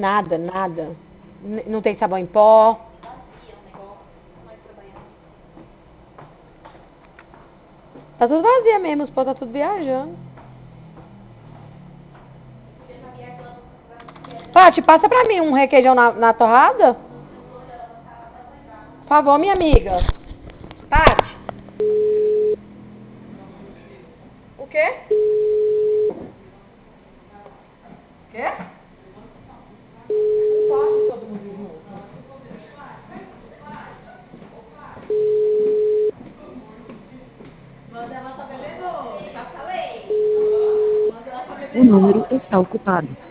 Nada, nada. Não tem sabão em pó. Tá tudo vazia mesmo, os pó tá tudo viajando. Paty, passa pra mim um requeijão na torrada? Por favor, minha amiga. Paty. O quê? Quê? Não pode todo mundo junto. Manda ela pra beber doce, já falei. Manda ela pra O beber número doce. está ocupado.